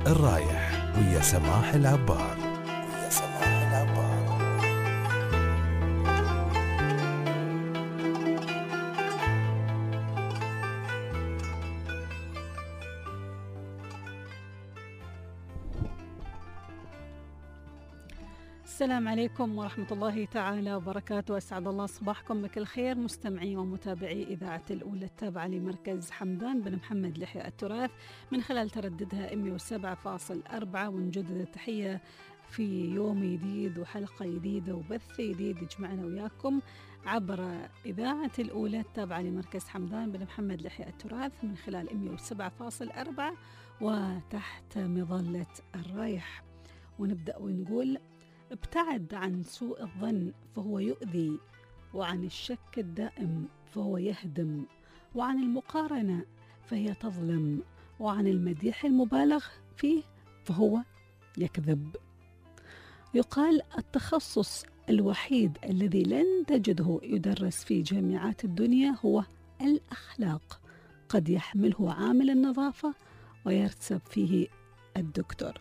الرايح ويا سماح العبار. السلام عليكم ورحمة الله تعالى وبركاته. أسعد الله صباحكم بكل خير مستمعي ومتابعي إذاعة الأولى التابعة لمركز حمدان بن محمد لحياء التراث من خلال ترددها 107.4. ونجدد التحية في يوم جديد وحلقة جديدة وبث جديد يجمعنا وياكم عبر إذاعة الأولى التابعة لمركز حمدان بن محمد لحياء التراث من خلال 107.4 وتحت مظلة الرايح. ونبدأ ونقول: ابتعد عن سوء الظن فهو يؤذي، وعن الشك الدائم فهو يهدم، وعن المقارنة فهي تظلم، وعن المديح المبالغ فيه فهو يكذب. يقال: التخصص الوحيد الذي لن تجده يدرس في جامعات الدنيا هو الأخلاق، قد يحمله عامل النظافة ويرتسب فيه الدكتور.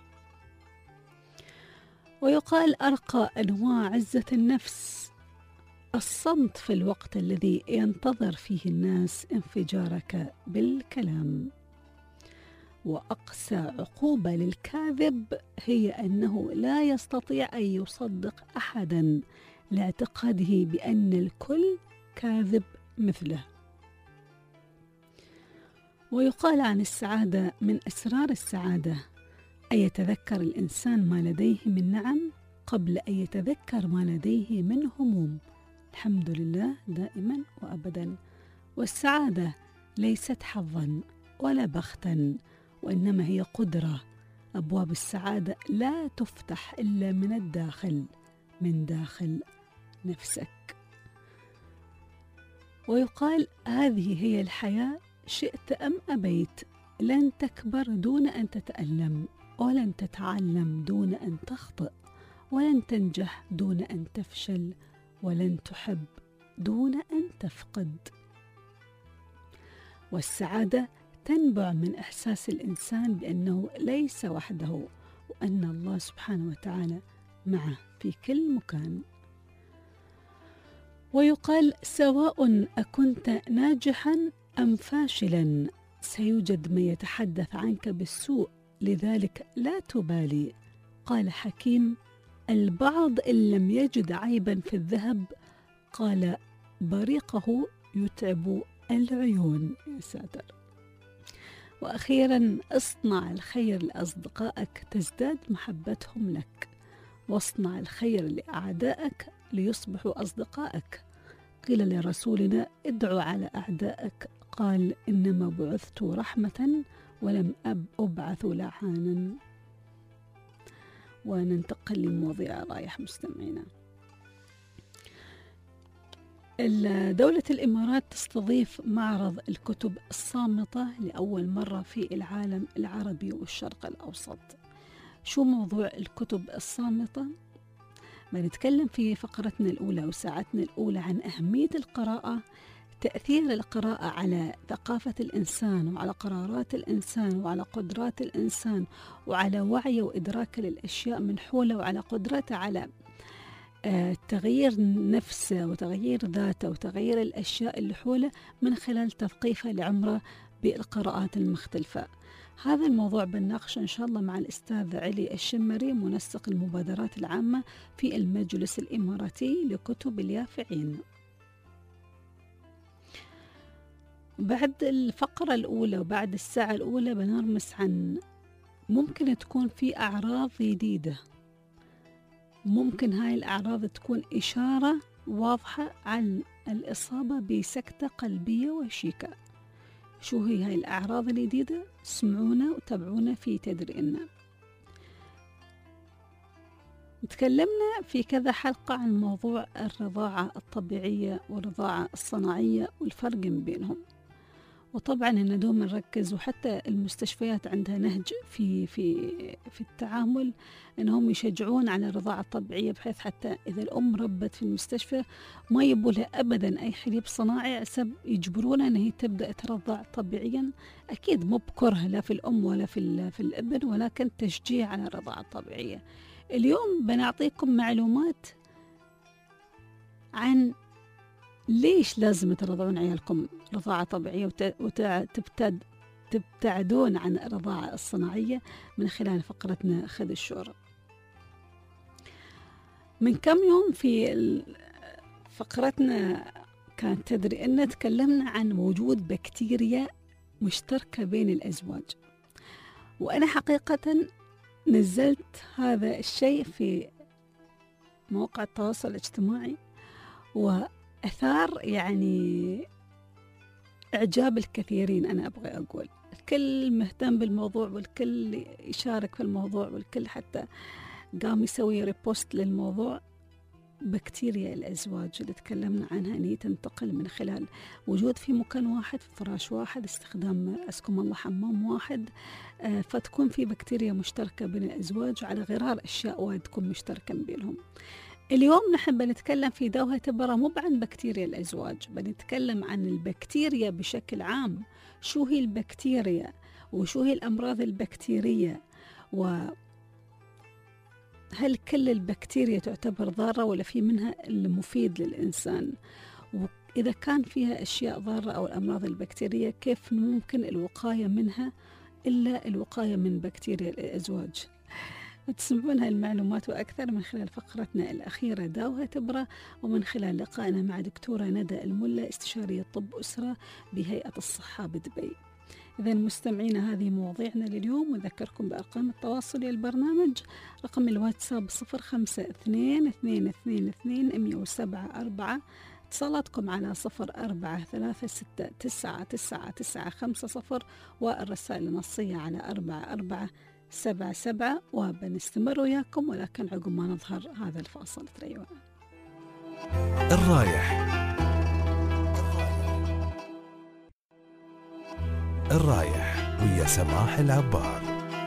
ويقال: أرقى أنواع عزة النفس الصمت في الوقت الذي ينتظر فيه الناس انفجارك بالكلام. وأقسى عقوبة للكاذب هي أنه لا يستطيع أن يصدق أحدا لاعتقاده بأن الكل كاذب مثله. ويقال عن السعادة: من أسرار السعادة أن يتذكر الإنسان ما لديه من نعم قبل أن يتذكر ما لديه من هموم. الحمد لله دائما وأبدا. والسعادة ليست حظا ولا بختا، وإنما هي قدرة. أبواب السعادة لا تفتح إلا من الداخل، من داخل نفسك. ويقال: هذه هي الحياة، شئت أم أبيت، لن تكبر دون أن تتألم، ولن تتعلم دون أن تخطئ، ولن تنجح دون أن تفشل، ولن تحب دون أن تفقد. والسعادة تنبع من إحساس الإنسان بأنه ليس وحده، وأن الله سبحانه وتعالى معه في كل مكان. ويقال: سواء أكنت ناجحا أم فاشلا، سيوجد من يتحدث عنك بالسوء، لذلك لا تبالي. قال حكيم: البعض إن لم يجد عيبا في الذهب قال بريقه يتعب العيون. يا ساتر. وأخيرا: اصنع الخير لأصدقائك تزداد محبتهم لك، واصنع الخير لأعدائك ليصبحوا أصدقائك. قيل لرسولنا: ادعوا على أعدائك، قال: إنما بعثت رحمة ولم أبعث لعانا. وننتقل لمواضيع رايح مستمعينا. دولة الإمارات تستضيف معرض الكتب الصامتة لأول مرة في العالم العربي والشرق الأوسط. شو موضوع الكتب الصامتة؟ بنتكلم في فقرتنا الأولى وساعتنا الأولى عن أهمية القراءة، تأثير القراءة على ثقافة الإنسان وعلى قرارات الإنسان وعلى قدرات الإنسان وعلى وعيه وإدراكه للأشياء من حوله، وعلى قدرته على تغيير نفسه وتغيير ذاته وتغيير الأشياء اللي حوله من خلال تثقيفه لعمره بالقراءات المختلفة. هذا الموضوع بنناقشه إن شاء الله مع الأستاذ علي الشمري، منسق المبادرات العامة في المجلس الإماراتي لكتب اليافعين. بعد الفقرة الأولى وبعد الساعة الأولى بنرمس عن ممكن تكون في أعراض جديدة، ممكن هاي الأعراض تكون إشارة واضحة عن الإصابة بسكتة قلبية وشيكة. شو هي هاي الأعراض الجديدة؟ اسمعونا وتابعونا في تدرينا. تكلمنا في كذا حلقة عن موضوع الرضاعة الطبيعية والرضاعة الصناعية والفرق بينهم، وطبعا إن دوم نركز، وحتى المستشفيات عندها نهج في التعامل أنهم يشجعون على الرضاعة الطبيعية، بحيث حتى إذا الأم ربت في المستشفى ما يبوا لها أبدا أي حليب صناعي، يجبرونها أن هي تبدأ ترضع طبيعيا. أكيد مو بكره لا في الأم ولا في الابن، ولكن تشجيع على الرضاعة الطبيعية. اليوم بنعطيكم معلومات عن ليش لازم ترضعون عيالكم رضاعة طبيعية وتبتعدون عن الرضاعة الصناعية من خلال فقرتنا خذ الشورى. من كم يوم في فقرتنا كانت تدري أن تكلمنا عن وجود بكتيريا مشتركة بين الأزواج، وأنا حقيقة نزلت هذا الشيء في مواقع التواصل الاجتماعي، وأثار يعني إعجاب الكثيرين. أنا أبغى أقول الكل مهتم بالموضوع، والكل يشارك في الموضوع، والكل حتى قام يسوي ريبوست للموضوع. بكتيريا الأزواج اللي تكلمنا عنها أن هي تنتقل من خلال وجود في مكان واحد، في فراش واحد، استخدام أسكم الله حمام واحد، فتكون في بكتيريا مشتركة بين الأزواج على غرار أشياء وايد تكون مشتركة بينهم. اليوم نحن بنتكلم في دوها تبرة مو عن بكتيريا الأزواج، بنتكلم عن البكتيريا بشكل عام. شو هي البكتيريا وشو هي الأمراض البكتيرية، وهل كل البكتيريا تعتبر ضارة ولا في منها المفيد للإنسان، وإذا كان فيها أشياء ضارة أو الأمراض البكتيرية كيف ممكن الوقاية منها إلا الوقاية من بكتيريا الأزواج. تسمعون هاي المعلومات وأكثر من خلال فقرتنا الأخيرة داوها تبرة، ومن خلال لقائنا مع دكتورة ندى الملا، استشارية طب أسرة بهيئة الصحة بدبي. إذا مستمعينا هذه مواضيعنا لليوم، وذكركم بأرقام التواصل للبرنامج. رقم الواتساب 0552221074، اتصالاتكم على 0436999950، والرسائل النصية على 4477. وبنستمر وياكم، ولكن عقب ما نظهر هذا الفاصل تريوان. الرايح ويا سماح العبار.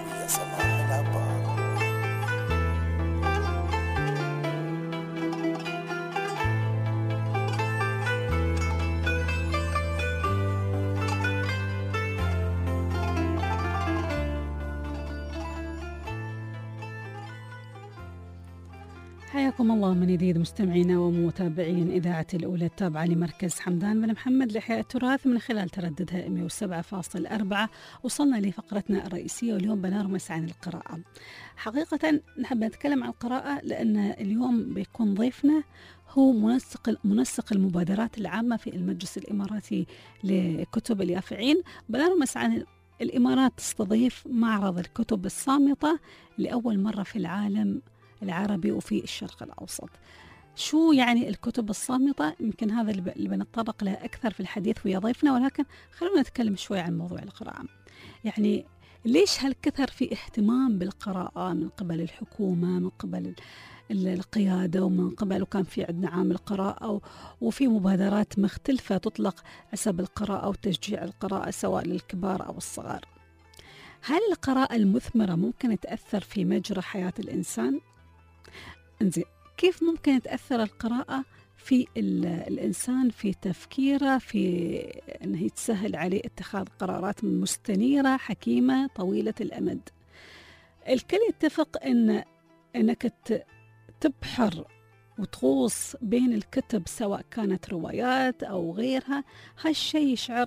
حياكم الله من جديد مستمعينا ومتابعين إذاعة الأولى التابعة لمركز حمدان بن محمد لإحياء التراث من خلال ترددها 107.4. وصلنا لفقرتنا الرئيسية، واليوم بنرمس عن القراءة. حقيقة نحب نتكلم عن القراءة لأن اليوم بيكون ضيفنا هو منسق المبادرات العامة في المجلس الإماراتي لكتب اليافعين. بنرمس عن الإمارات تستضيف معرض الكتب الصامتة لأول مرة في العالم العربي وفي الشرق الأوسط. شو يعني الكتب الصامتة؟ يمكن هذا اللي بنتطرق له أكثر في الحديث ويا ضيفنا، ولكن خلونا نتكلم شوي عن موضوع القراءة. يعني ليش هالكثر في اهتمام بالقراءة من قبل الحكومة، من قبل القيادة، ومن قبل وكان في عندنا عام القراءة، وفي مبادرات مختلفة تطلق حسب القراءة وتشجيع القراءة سواء للكبار أو الصغار. هل القراءة المثمرة ممكن تأثر في مجرى حياة الإنسان؟ انزين، كيف ممكن تأثر القراءة في الإنسان في تفكيره، في أنه تسهل عليه اتخاذ قرارات مستنيرة حكيمة طويلة الأمد؟ الكل يتفق أنك تبحر وتغوص بين الكتب سواء كانت روايات أو غيرها، هالشيء يشعر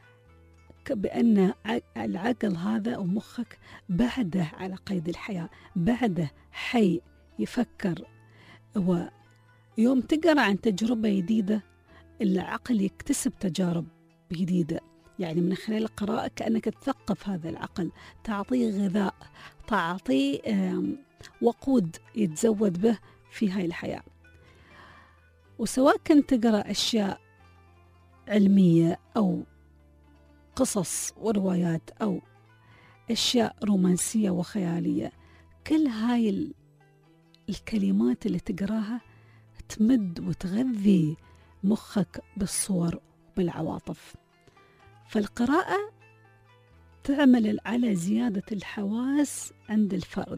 بأن العقل هذا أو مخك بعده على قيد الحياة، بعده حي يفكر. ويوم تقرأ عن تجربة جديدة العقل يكتسب تجارب جديدة، يعني من خلال القراءة كأنك تثقف هذا العقل، تعطيه غذاء، تعطيه وقود يتزود به في هاي الحياة. وسواء كنت تقرأ أشياء علمية أو قصص وروايات أو أشياء رومانسية وخيالية، كل هاي الكلمات اللي تقراها تمد وتغذي مخك بالصور وبالعواطف. فالقراءة تعمل على زيادة الحواس عند الفرد،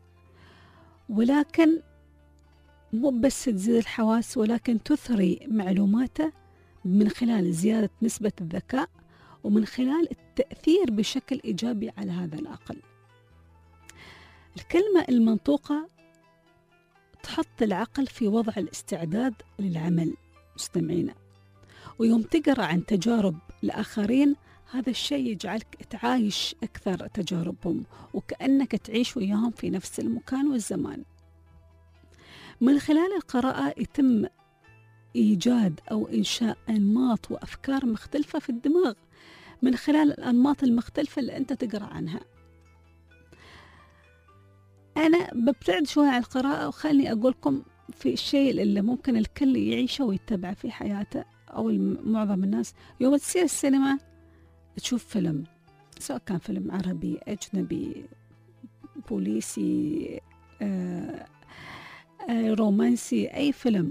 ولكن مو بس تزيد الحواس، ولكن تثري معلوماته من خلال زيادة نسبة الذكاء، ومن خلال التأثير بشكل إيجابي على هذا العقل. الكلمة المنطوقة تحط العقل في وضع الاستعداد للعمل مستمعينا، ويوم تقرأ عن تجارب الآخرين هذا الشيء يجعلك تعايش أكثر تجاربهم، وكأنك تعيش وياهم في نفس المكان والزمان. من خلال القراءة يتم إيجاد أو إنشاء أنماط وأفكار مختلفة في الدماغ من خلال الأنماط المختلفة اللي أنت تقرأ عنها. أنا ببتعد شوية عن القراءة، وخلني أقولكم في الشيء اللي ممكن الكل يعيشه ويتبعه في حياته، أو معظم الناس يوم تصير السينما تشوف فيلم، سواء كان فيلم عربي، أجنبي، بوليسي، رومانسي، أي فيلم،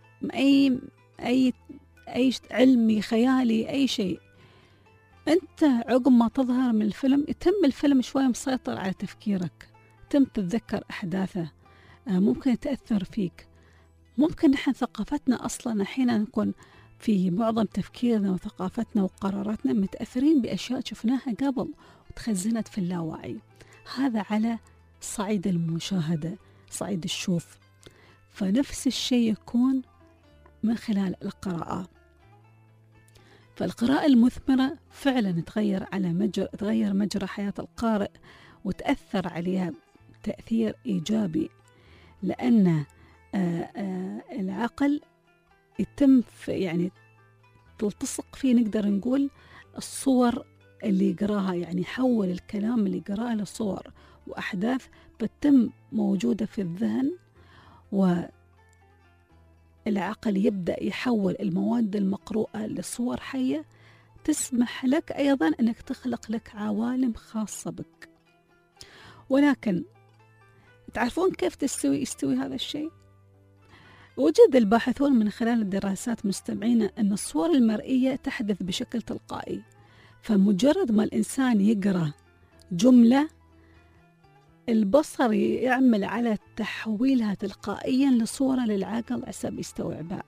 أي علمي، خيالي، أي شيء، أنت عقب ما تظهر من الفيلم يتم الفيلم شوية مسيطر على تفكيرك، تم تتذكر أحداثه، ممكن تأثر فيك. ممكن نحن ثقافتنا أصلا أحيانا نكون في معظم تفكيرنا وثقافتنا وقراراتنا متأثرين بأشياء شفناها قبل وتخزنت في اللاوعي. هذا على صعيد المشاهدة، صعيد الشوف. فنفس الشيء يكون من خلال القراءة. فالقراءة المثمرة فعلا تغير مجرى حياة القارئ وتأثر عليها تأثير إيجابي، لأن العقل يتم يعني تلتصق فيه، نقدر نقول الصور اللي يقراها، يعني يحول الكلام اللي يقراه لصور وأحداث بتتم موجودة في الذهن، والعقل يبدأ يحول المواد المقروءة لصور حية تسمح لك أيضا أنك تخلق لك عوالم خاصة بك. ولكن تعرفون كيف يستوي هذا الشيء؟ وجد الباحثون من خلال الدراسات مستمعين أن الصور المرئية تحدث بشكل تلقائي، فمجرد ما الإنسان يقرأ جملة البصر يعمل على تحويلها تلقائيا لصورة للعقل حسب يستوعبها.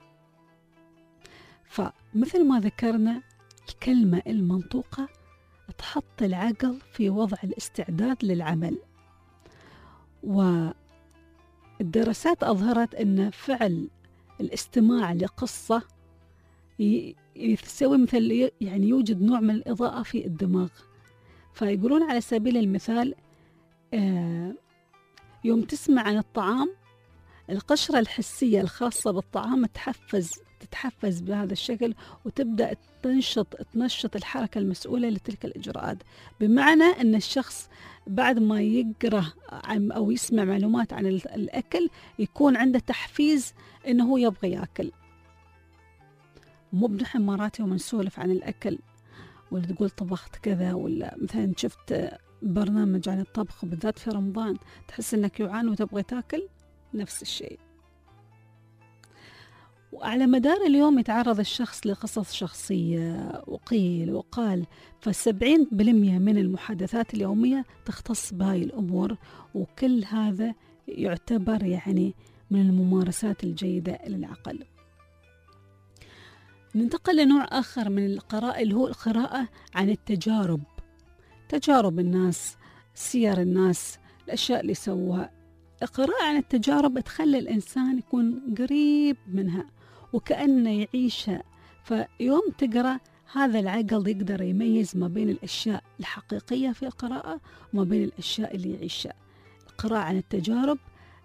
فمثل ما ذكرنا الكلمة المنطوقة تحط العقل في وضع الاستعداد للعمل، والدراسات أظهرت أن فعل الاستماع لقصة يسوي مثل يعني يوجد نوع من الإضاءة في الدماغ. فيقولون على سبيل المثال يوم تسمع عن الطعام، القشرة الحسية الخاصة بالطعام تتحفز بهذا الشكل، وتبدأ تنشط الحركة المسؤولة لتلك الإجراءات. بمعنى أن الشخص بعد ما يقرأ أو يسمع معلومات عن الأكل يكون عنده تحفيز أنه يبغى يأكل. مو بنحن مرات يوم نسولف عن الأكل ولا تقول طبخت كذا، ولا مثلا شفت برنامج عن الطبخ بالذات في رمضان تحس أنك جوعان وتبغى تاكل، نفس الشيء. وعلى مدار اليوم يتعرض الشخص لقصص شخصية وقيل وقال، ف70% من المحادثات اليومية تختص بهاي الأمور، وكل هذا يعتبر يعني من الممارسات الجيدة للعقل. ننتقل لنوع آخر من القراءة اللي هو القراءة عن التجارب، تجارب الناس، سير الناس، الأشياء اللي سووها. القراءة عن التجارب تخلي الإنسان يكون قريب منها وكأنه يعيشها. فيوم تقرأ هذا العقل يقدر يميز ما بين الأشياء الحقيقية في القراءة وما بين الأشياء اللي يعيشها. القراءة عن التجارب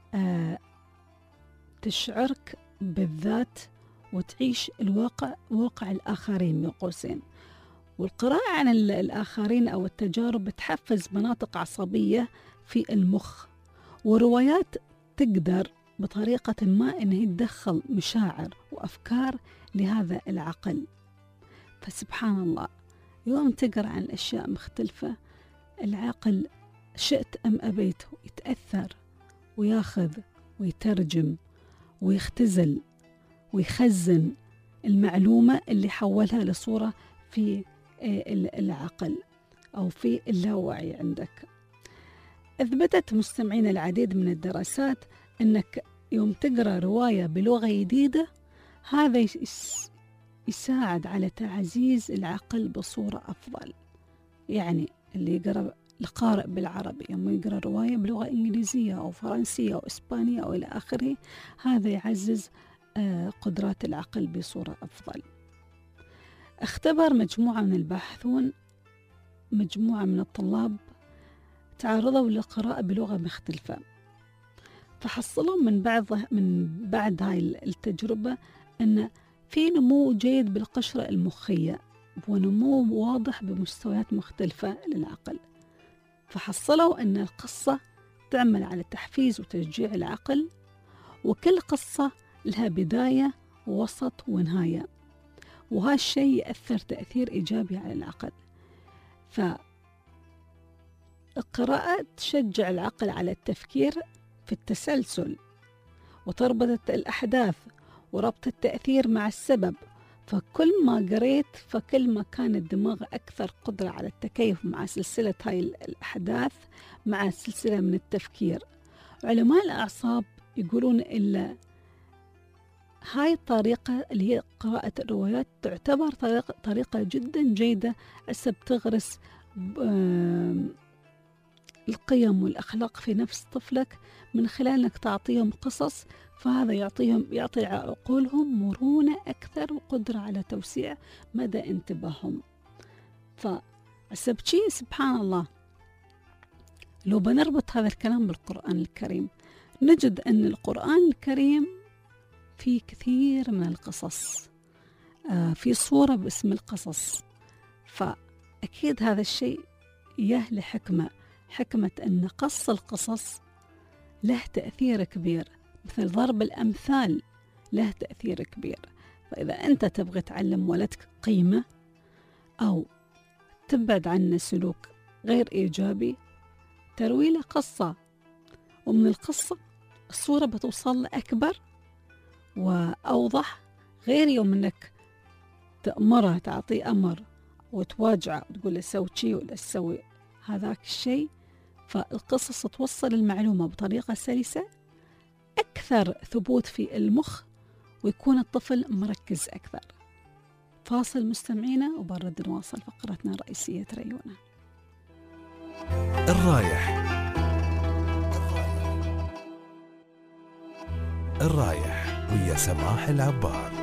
تشعرك بالذات وتعيش الواقع، واقع الآخرين من قوسين. والقراءة عن الآخرين أو التجارب تحفز مناطق عصبية في المخ، وروايات تقدر بطريقة ما أنها تدخل مشاعر وأفكار لهذا العقل. فسبحان الله يوم تقرأ عن الأشياء مختلفة العقل شئت أم أبيت يتأثر وياخذ ويترجم ويختزل ويخزن المعلومة اللي حولها لصورة في العقل أو في اللاوعي عندك. أثبتت مستمعين العديد من الدراسات أنك يوم تقرأ رواية بلغة جديدة هذا يساعد على تعزيز العقل بصورة أفضل. يعني اللي يقرأ القارئ بالعربي يوم يقرأ رواية بلغة إنجليزية أو فرنسية أو إسبانية أو إلى آخره، هذا يعزز قدرات العقل بصورة أفضل. اختبر مجموعة من الباحثون مجموعة من الطلاب تعرضوا للقراءة بلغة مختلفة، فحصلوا من بعد هاي التجربة أن في نمو جيد بالقشرة المخية ونمو واضح بمستويات مختلفة للعقل. فحصلوا أن القصة تعمل على تحفيز وتشجيع العقل، وكل قصة لها بداية ووسط ونهاية، وهذا الشيء يأثر تأثير إيجابي على العقل. فالقراءة تشجع العقل على التفكير في التسلسل وتربط الأحداث وربط التأثير مع السبب. فكل ما قريت فكل ما كان الدماغ أكثر قدرة على التكيف مع سلسلة هاي الأحداث، مع سلسلة من التفكير. علماء الأعصاب يقولون إلا هاي الطريقة اللي هي قراءة الروايات تعتبر طريقة جدا جيدة أسب تغرس القيم والأخلاق في نفس طفلك من خلال أنك تعطيهم قصص، فهذا يعطي عقولهم مرونة أكثر وقدرة على توسيع مدى انتباههم. فالسبتشي سبحان الله لو بنربط هذا الكلام بالقرآن الكريم نجد أن القرآن الكريم في كثير من القصص، في صورة باسم القصص. فأكيد هذا الشيء يهل حكمة أن قص القصص له تأثير كبير، مثل ضرب الأمثال له تأثير كبير. فإذا أنت تبغى تعلم ولدك قيمة أو تبعد عنه سلوك غير إيجابي، تروي له قصة، ومن القصة الصورة بتوصل له أكبر وأوضح، غير يوم أنك تأمره تعطيه أمر وتواجعه وتقول له سوي شيء ولا تسوي هذاك الشيء. فالقصص توصل المعلومة بطريقة سلسة أكثر ثبوت في المخ، ويكون الطفل مركز أكثر. فاصل مستمعينا وبرد نواصل فقرتنا الرئيسية ريونا. الرايح ويا سماح العبار.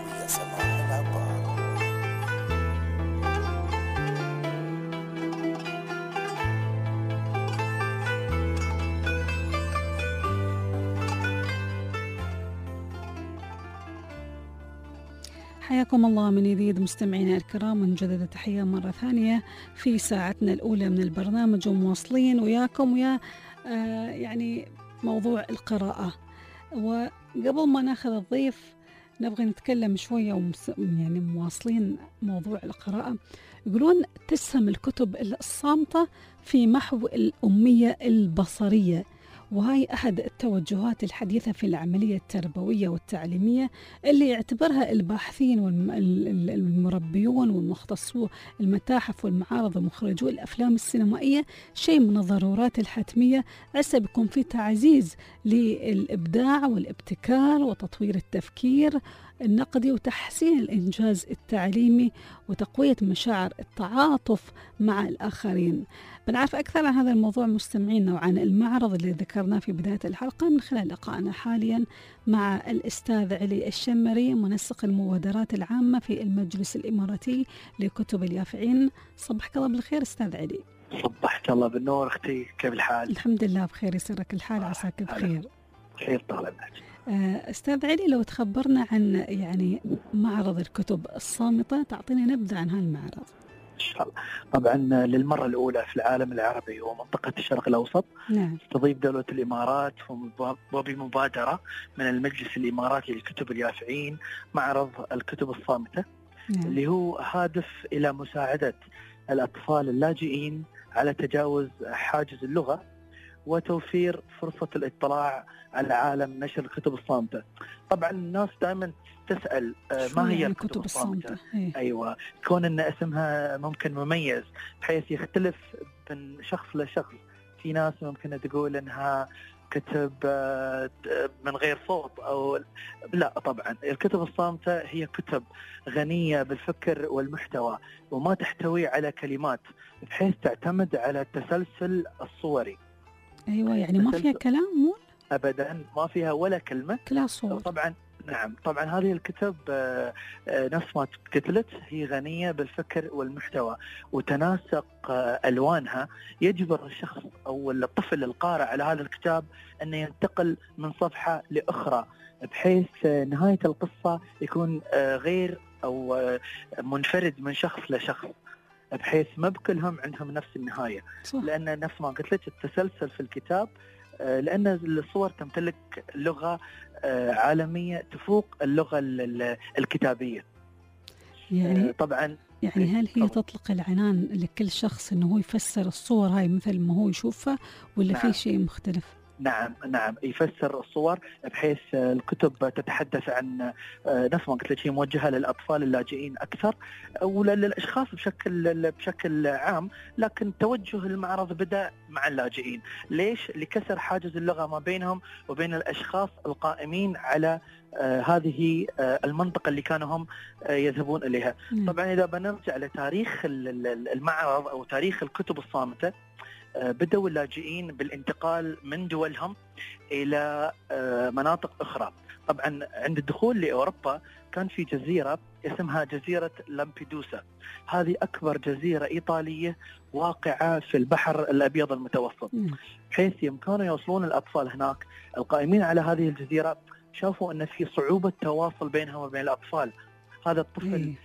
حياكم الله من جديد مستمعينا الكرام، ونجدد تحية مرة ثانية في ساعتنا الأولى من البرنامج، ومواصلين وياكم ويا يعني موضوع القراءة. وقبل ما ناخذ الضيف نبغى نتكلم شوية يعني مواصلين موضوع القراءة. يقولون تسهم الكتب الصامتة في محو الأمية البصرية، وهي أحد التوجهات الحديثة في العملية التربوية والتعليمية اللي يعتبرها الباحثين والمربيون والمختصو المتاحف والمعارض ومخرجو الأفلام السينمائية شيء من الضرورات الحتمية، عسى بيكون في تعزيز للإبداع والابتكار وتطوير التفكير النقدي وتحسين الإنجاز التعليمي وتقوية مشاعر التعاطف مع الآخرين. بنعرف أكثر عن هذا الموضوع مستمعينا وعن المعرض اللي ذكرناه في بداية الحلقة من خلال لقائنا حاليا مع الأستاذ علي الشمري، منسق المبادرات العامة في المجلس الإماراتي لكتب اليافعين. صبحك الله بالخير أستاذ علي. صبحك الله بالنور أختي، كيف الحال؟ الحمد لله بخير، يسرك الحال، عساك بخير. خير طالب. أستاذ علي لو تخبرنا عن يعني معرض الكتب الصامتة، تعطينا نبذة عن هالمعرض. إن شاء الله. طبعا للمرة الأولى في العالم العربي ومنطقة الشرق الأوسط تستضيف دولة الإمارات وبمبادرة من المجلس الإماراتي للكتب اليافعين معرض الكتب الصامتة، اللي هو هادف إلى مساعدة الأطفال اللاجئين على تجاوز حاجز اللغة وتوفير فرصة الاطلاع على عالم نشر الكتب الصامتة. طبعا الناس دائما تسأل ما هي الكتب الصامتة؟ أيوة، كون أن اسمها ممكن مميز بحيث يختلف من شخص لشخص. في ناس ممكن تقول أنها كتب من غير صوت أو لا. طبعا الكتب الصامتة هي كتب غنية بالفكر والمحتوى وما تحتوي على كلمات، بحيث تعتمد على التسلسل الصوري. أيوة، يعني ما فيها كلام؟ مو أبدا، ما فيها ولا كلمة، كلها صور. طبعا نعم. طبعا هذه الكتب نفس ما قلت هي غنية بالفكر والمحتوى وتناسق ألوانها يجبر الشخص أو الطفل القارئ على هذا الكتاب أن ينتقل من صفحة لأخرى، بحيث نهاية القصة يكون غير أو منفرد من شخص لشخص، بحيث ما بكلهم عندهم نفس النهاية. صح. لأن نفس ما قلت لك التسلسل في الكتاب، لأن الصور تمتلك لغة عالمية تفوق اللغة الكتابية. يعني طبعا يعني هل هي تطلق العنان لكل شخص أنه هو يفسر الصور هاي مثل ما هو يشوفها، ولا نعم. في شيء مختلف؟ نعم يفسر الصور، بحيث الكتب تتحدث عن نفس ما قلت لك هي موجهة للأطفال اللاجئين أكثر أو للأشخاص بشكل عام، لكن توجه المعرض بدأ مع اللاجئين. ليش؟ لكسر حاجز اللغة ما بينهم وبين الأشخاص القائمين على هذه المنطقة اللي كانوا هم يذهبون إليها. طبعا إذا بنرجع لتاريخ المعرض أو تاريخ الكتب الصامتة، بدأوا اللاجئين بالانتقال من دولهم إلى مناطق أخرى. طبعا عند الدخول لأوروبا كان في جزيرة اسمها جزيرة لامبيدوسا. هذه أكبر جزيرة إيطالية واقعة في البحر الأبيض المتوسط، بحيث يمكنوا يوصلون الأطفال هناك. القائمين على هذه الجزيرة شافوا أن في صعوبة تواصل بينهم وبين الأطفال. هذا الطفل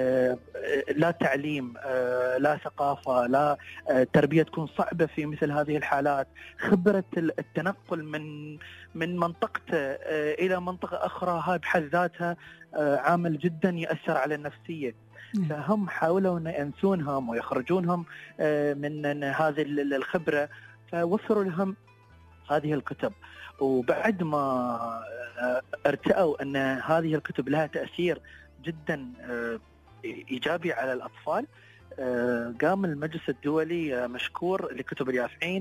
لا تعليم، لا ثقافة، لا تربية تكون صعبة في مثل هذه الحالات. خبرة التنقل من منطقته إلى منطقة أخرى هاي بحد ذاتها عامل جدا يأثر على النفسية. فهم حاولوا أن ينسونهم ويخرجونهم من هذه الخبرة، فوفروا لهم هذه الكتب. وبعد ما ارتأوا أن هذه الكتب لها تأثير جدا إيجابي على الأطفال، قام المجلس الدولي مشكور لكتب اليافعين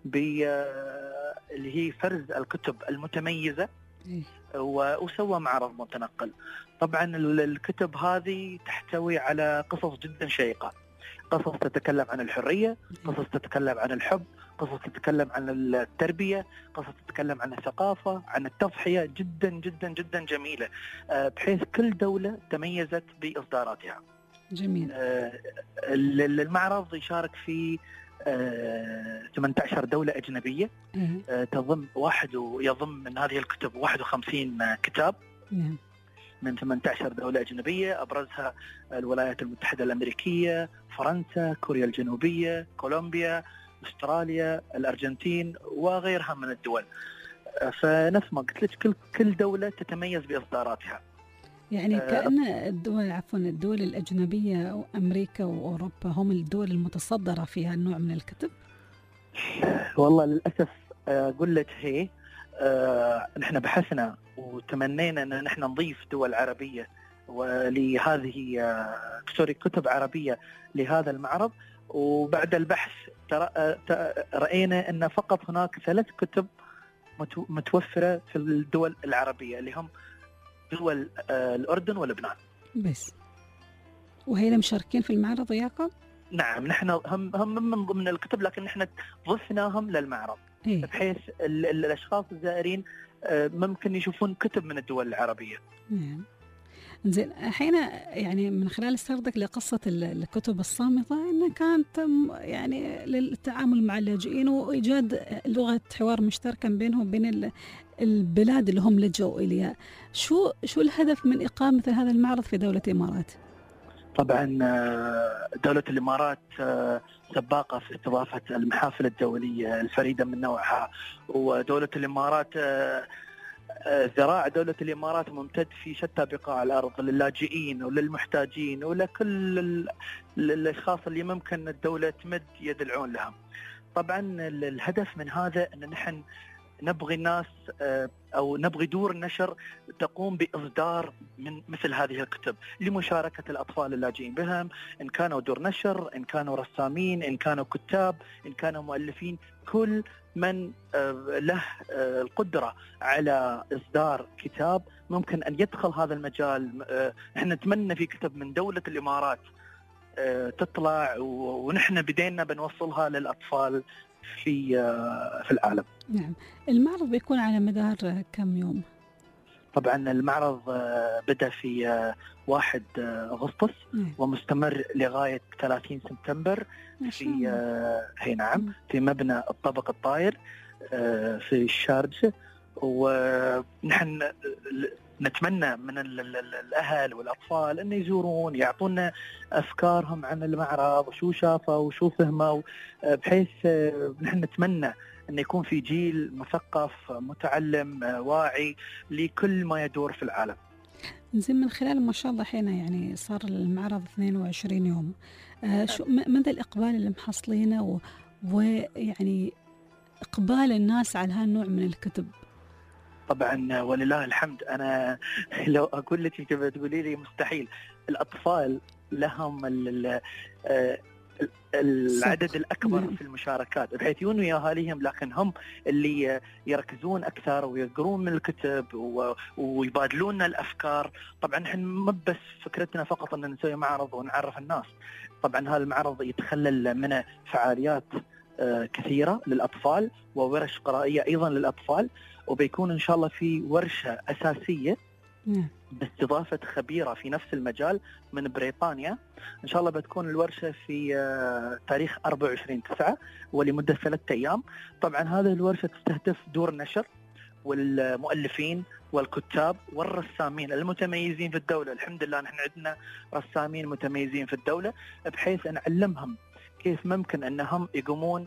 اللي هي فرز الكتب المتميزة وسوى معرض متنقل. طبعا الكتب هذه تحتوي على قصص جدا شيقة، قصص تتكلم عن الحرية، قصص تتكلم عن الحب، قصص تتكلم عن التربية، قصص تتكلم عن الثقافة، عن التضحية، جدا جدا جدا جميلة، بحيث كل دولة تميزت بإصداراتها. جميل. المعرض يشارك في 18 دولة أجنبية، يضم من هذه الكتب 51 كتاب من 18 دولة أجنبية، أبرزها الولايات المتحدة الأمريكية، فرنسا، كوريا الجنوبية، كولومبيا، أستراليا، الأرجنتين وغيرها من الدول. فنفس ما قلت لك كل دولة تتميز بإصداراتها. يعني كأن الدول الأجنبية أمريكا وأوروبا هم الدول المتصدرة في هالنوع من الكتب؟ والله للأسف أقول لك هي نحن بحثنا وتمنينا أن نحن نضيف دول عربية ولهذه كتب عربية لهذا المعرض، وبعد البحث رأينا أن فقط هناك 3 كتب متوفرة في الدول العربية اللي هم دول الأردن ولبنان بس. وهي مشاركين في المعرض وياكم؟ نعم، نحن هم من ضمن الكتب، لكن نحن ضفناهم للمعرض بحيث الأشخاص الزائرين ممكن يشوفون كتب من الدول العربية. نعم. زين، الحين يعني من خلال سردك لقصة الكتب الصامتة إنها كانت يعني للتعامل مع اللاجئين وإيجاد لغة حوار مشتركة بينهم وبين البلاد اللي هم لجوا إليها. شو الهدف من إقامة هذا المعرض في دولة الإمارات؟ طبعا دولة الإمارات سباقة في استضافة المحافل الدولية الفريدة من نوعها، ودولة الإمارات ذراع دولة الإمارات ممتد في شتى بقاع الأرض للاجئين وللمحتاجين ولكل الأشخاص اللي ممكن الدولة تمد يد العون لهم. طبعا الهدف من هذا أن نحن نبغي الناس أو نبغي دور النشر تقوم بإصدار من مثل هذه الكتب لمشاركة الأطفال اللاجئين بهم، إن كانوا دور نشر، إن كانوا رسامين، إن كانوا كتاب، إن كانوا مؤلفين، كل من له القدرة على إصدار كتاب ممكن أن يدخل هذا المجال. إحنا نتمنى في كتب من دولة الإمارات تطلع، ونحن بدينا بنوصلها للأطفال في العالم. نعم. المعرض بيكون على مدار كم يوم؟ طبعا المعرض بدأ في 1 أغسطس ومستمر لغاية 30 سبتمبر في نعم في مبنى الطابق الطاير في الشارجة. ونحن نتمنى من الأهل والأطفال أن يزورون، يعطونا أفكارهم عن المعرض وشو شافوا وشو فهموا، بحيث نحن نتمنى أن يكون في جيل مثقف متعلم واعي لكل ما يدور في العالم. زين، من خلال ما شاء الله حين يعني صار المعرض 22 يوم، شو مدى الإقبال اللي محصلينه ويعني إقبال الناس على هالنوع من الكتب؟ طبعا ولله الحمد. أنا لو أقول لك تقولي لي مستحيل. الأطفال لهم العدد الأكبر في المشاركات بحيث يونوا أهاليهم، لكن هم اللي يركزون أكثر ويقرون من الكتب ويبادلون الأفكار. طبعا نحن ما بس فكرتنا فقط أن نسوي معرض ونعرف الناس، طبعا هذا المعرض يتخلل من فعاليات كثيرة للأطفال وورش قرائية أيضا للأطفال، وبيكون إن شاء الله في ورشة أساسية باستضافة خبيرة في نفس المجال من بريطانيا. إن شاء الله بتكون الورشة في تاريخ 24/9 ولمدة 3 أيام. طبعا هذه الورشة تستهدف دور النشر والمؤلفين والكتاب والرسامين المتميزين في الدولة. الحمد لله نحن عندنا رسامين متميزين في الدولة، بحيث نعلمهم كيف ممكن أنهم يقومون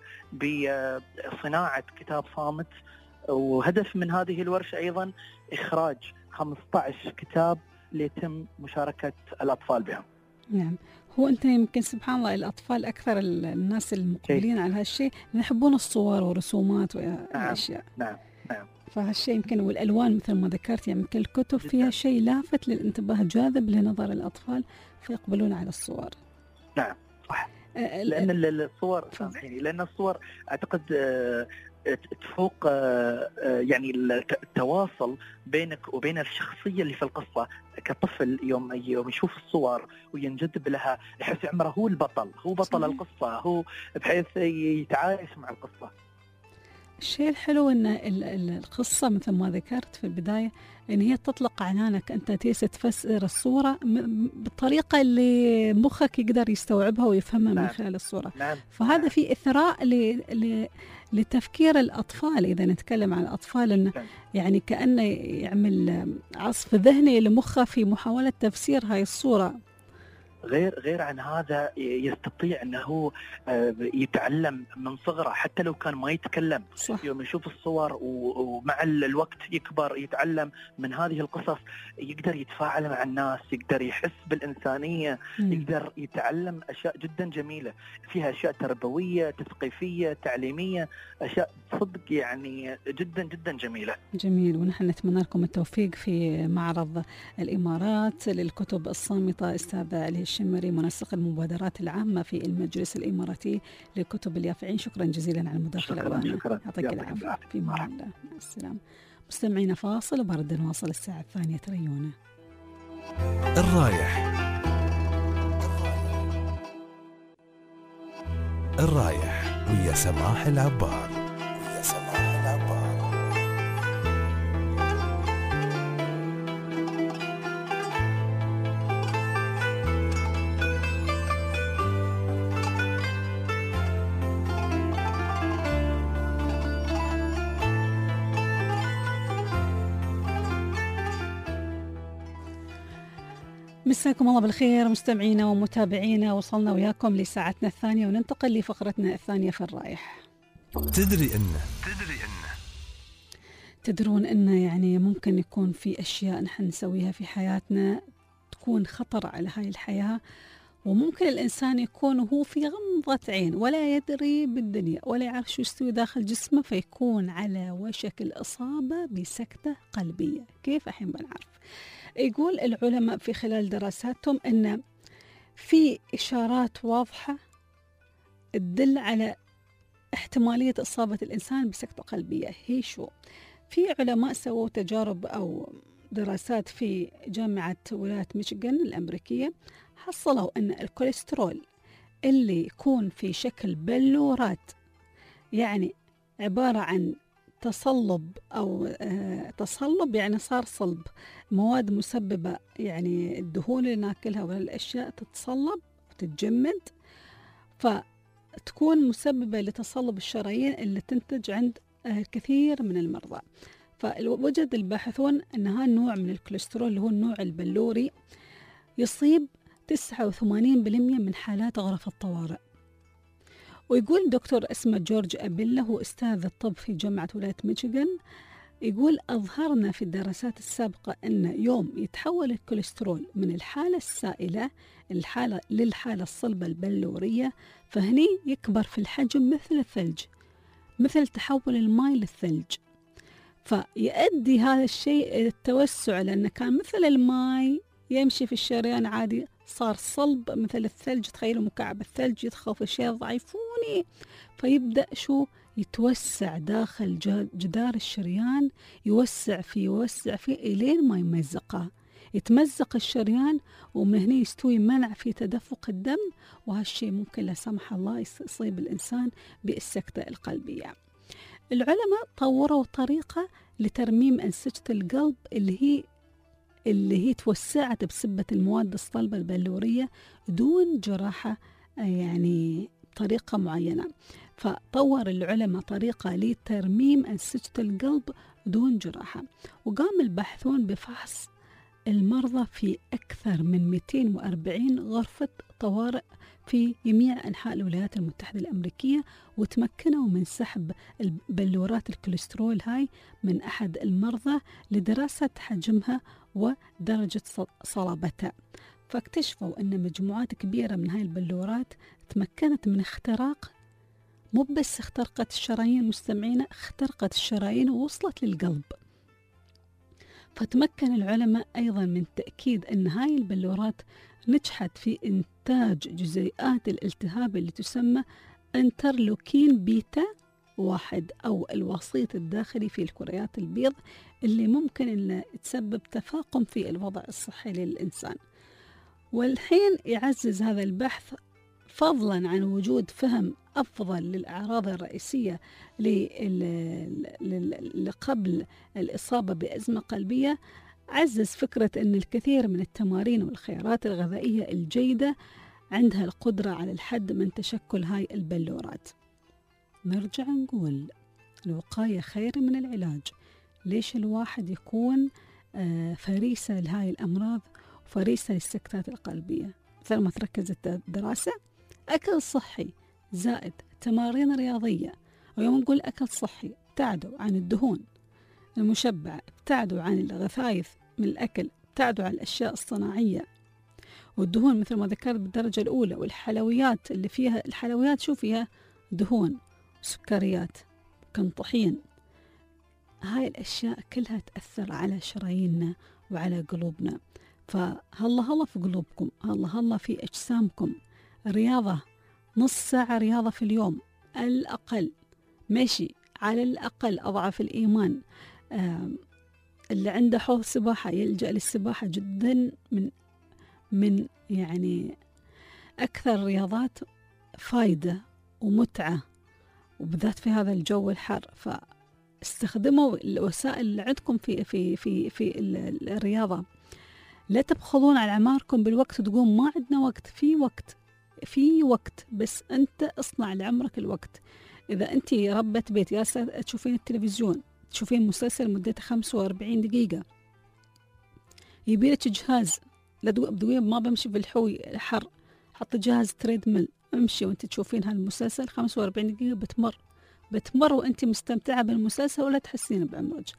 بصناعة كتاب صامت. وهدف من هذه الورشة أيضا إخراج 15 كتاب ليتم مشاركة الأطفال بهم. نعم. هو أنت يمكن سبحان الله الأطفال أكثر الناس المقبلين على هالشيء، يحبون الصور ورسومات وأشياء. نعم. فهالشيء يمكن، والألوان مثل ما ذكرت، يعني يمكن الكتب فيها شيء لافت للانتباه، جاذب لنظر الأطفال فيقبلون على الصور. نعم صح. لأن الصور لأن الصور أعتقد تفوق يعني التواصل بينك وبين الشخصية اللي في القصة. كطفل يوم يشوف الصور وينجذب لها يحس عمره هو البطل، هو بطل القصة، هو بحيث يتعايش مع القصة. الشيء الحلو أن القصة مثل ما ذكرت في البداية أن هي تطلق عنانك، أنت تفسر الصورة بالطريقة اللي مخك يقدر يستوعبها ويفهمها من خلال الصورة. فهذا في إثراء لتفكير الأطفال. إذا نتكلم عن الأطفال أنه يعني كأنه يعمل عصف ذهني لمخه في محاولة تفسير هاي الصورة. غير عن هذا يستطيع أنه يتعلم من صغره حتى لو كان ما يتكلم. صح. يوم يشوف الصور ومع الوقت يكبر يتعلم من هذه القصص، يقدر يتفاعل مع الناس، يقدر يحس بالإنسانية، يقدر يتعلم أشياء جدا جميلة فيها أشياء تربوية تثقيفية تعليمية، أشياء صدق يعني جدا جدا جميلة. جميل. ونحن نتمنى لكم التوفيق في معرض الإمارات للكتب الصامتة. أستاذ علي الشمري، منسق المبادرات العامة في المجلس الإماراتي للكتب اليافعين، شكرا جزيلا على المداخلة. شكرا. يعطيك العافية. في معنا الله. مع السلامة. مستمعينا فاصل وبعد نواصل الساعة 2 تريونا. الرايح ويا سماح العبار. مساكم الله بالخير مستمعينا ومتابعينا، وصلنا وياكم لساعتنا الثانية وننتقل لفقرتنا الثانية في الرايح. تدرون أن يعني ممكن يكون في أشياء نحن نسويها في حياتنا تكون خطر على هاي الحياة، وممكن الإنسان يكون وهو في غمضة عين ولا يدري بالدنيا ولا يعرف شو يستوي داخل جسمه، فيكون على وشك الإصابة بسكتة قلبية. كيف؟ الحين بنعرف. يقول العلماء في خلال دراساتهم أن في إشارات واضحة تدل على احتمالية إصابة الإنسان بسكتة قلبية. هي شو؟ في علماء سووا تجارب أو دراسات في جامعة ولاية ميشيغان الأمريكية، حصلوا أن الكوليسترول اللي يكون في شكل بلورات، يعني عبارة عن تصلب أو تصلب يعني صار صلب مواد مسببة، يعني الدهون اللي ناكلها والأشياء تتصلب وتتجمد، فتكون مسببة لتصلب الشرايين اللي تنتج عند كثير من المرضى. فوجد الباحثون أن هذا النوع من الكوليسترول اللي هو النوع البلوري يصيب 89% من حالات غرف الطوارئ. ويقول دكتور اسمه جورج أبيلا، هو أستاذ الطب في جامعة ولاية ميشيغان، يقول أظهرنا في الدراسات السابقة أن يوم يتحول الكوليسترول من الحالة السائلة للحالة الصلبة البلورية، فهني يكبر في الحجم مثل الثلج، مثل تحول الماء للثلج. فيؤدي هذا الشيء إلى التوسع، لأنه كان مثل الماء يمشي في الشريان عادي، صار صلب مثل الثلج. تخيلوا مكعب الثلج يدخل في شيء ضعيفوني، فيبدأ شو يتوسع داخل جدار الشريان، يوسع فيه إلين ما يمزقه، يتمزق الشريان، ومن هنا يستوي منع في تدفق الدم، وهالشيء ممكن لا سمح الله يصيب الإنسان بالسكتة القلبية. العلماء طوروا طريقة لترميم أنسجة القلب اللي هي توسعت بسبة المواد الصلبة البلورية دون جراحة، يعني طريقة معينة. فطور العلماء طريقة لترميم أنسجة القلب دون جراحة، وقام الباحثون بفحص المرضى في أكثر من 240 غرفة طوارئ في جميع أنحاء الولايات المتحدة الأمريكية، وتمكنوا من سحب البلورات الكوليسترول هاي من أحد المرضى لدراسة حجمها ودرجة صلابتها. فاكتشفوا أن مجموعات كبيرة من هاي البلورات تمكنت من اختراق، مو بس اخترقت الشرايين مستمعين، اخترقت الشرايين ووصلت للقلب. فتمكن العلماء أيضا من تأكيد أن هاي البلورات نجحت في إنتاج جزيئات الالتهاب اللي تسمى انترلوكين بيتا 1 أو الوسيط الداخلي في الكريات البيض، اللي ممكن أن تسبب تفاقم في الوضع الصحي للإنسان. والحين يعزز هذا البحث، فضلا عن وجود فهم أفضل للأعراض الرئيسية قبل الإصابة بأزمة قلبية، عزز فكرة أن الكثير من التمارين والخيارات الغذائية الجيدة عندها القدرة على الحد من تشكل هاي البلورات. نرجع نقول الوقاية خير من العلاج. ليش الواحد يكون فريسة لهاي الأمراض وفريسة للسكتات القلبية؟ مثل ما تركزت الدراسة، أكل صحي زائد تمارين رياضية. ويوم نقول أكل صحي، ابتعدوا عن الدهون المشبعة، ابتعدوا عن الغثايث من الأكل، ابتعدوا عن الأشياء الصناعية والدهون مثل ما ذكرت بالدرجة الأولى، والحلويات اللي فيها، الحلويات شو فيها؟ دهون، سكريات، طحين. هاي الأشياء كلها تأثر على شراييننا وعلى قلوبنا. فهلا في قلوبكم، هلا في أجسامكم. رياضة، نص ساعة رياضة في اليوم الأقل، ماشي على الأقل أضعف الإيمان. اللي عنده حوض سباحة يلجأ للسباحة، جدا من يعني أكثر الرياضات فايدة ومتعة، وبالذات في هذا الجو الحار. فاستخدموا الوسائل اللي عندكم في الرياضة. لا تبخلون على أعماركم بالوقت وتقول ما عندنا وقت. في وقت، بس أنت اصنع لعمرك الوقت. إذا أنت ربة بيت جالسة تشوفين التلفزيون، تشوفين مسلسل مدته 45 دقيقة، يبيلك جهاز، لا تقولين ما بمشي في الحر، حط جهاز تريد ميل، امشي وانت تشوفين هالمسلسل 45 دقيقة بتمر وانت مستمتعة بالمسلسل ولا تحسين بعمرك.